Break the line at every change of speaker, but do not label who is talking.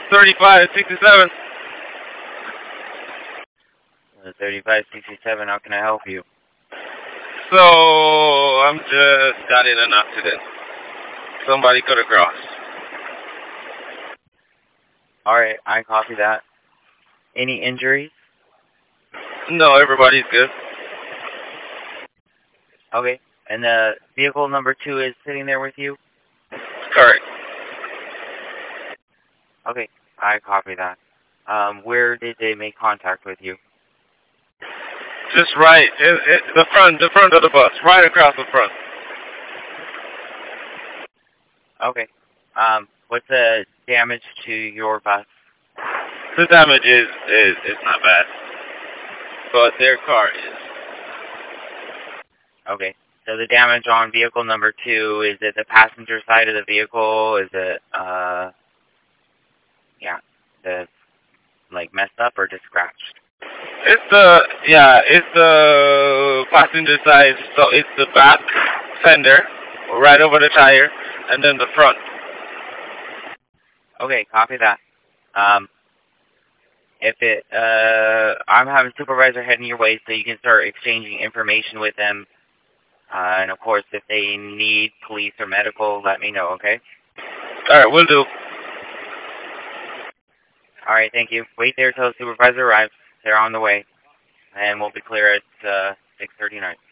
3567.
3567, how can I help you?
So, I'm just got in an accident. Somebody cut across.
Alright, I copy that. Any injuries?
No, everybody's good.
Okay. And the vehicle number 2 is sitting there with you?
Correct.
Okay, I copy that. Where did they make contact with you?
Just right, the front of the bus, right across the front.
Okay. What's the damage to your bus?
The damage is not bad, but their car is.
Okay. So the damage on vehicle number 2, is it the passenger side of the vehicle? Is it, messed up or just scratched?
It's the passenger side, so it's the back fender, right over the tire, and then the front.
Okay, copy that. I'm having supervisor heading your way so you can start exchanging information with them. And of course, if they need police or medical, let me know, okay?
Alright, will do.
Alright, thank you. Wait there till the supervisor arrives. They're on the way. And we'll be clear at 6:39.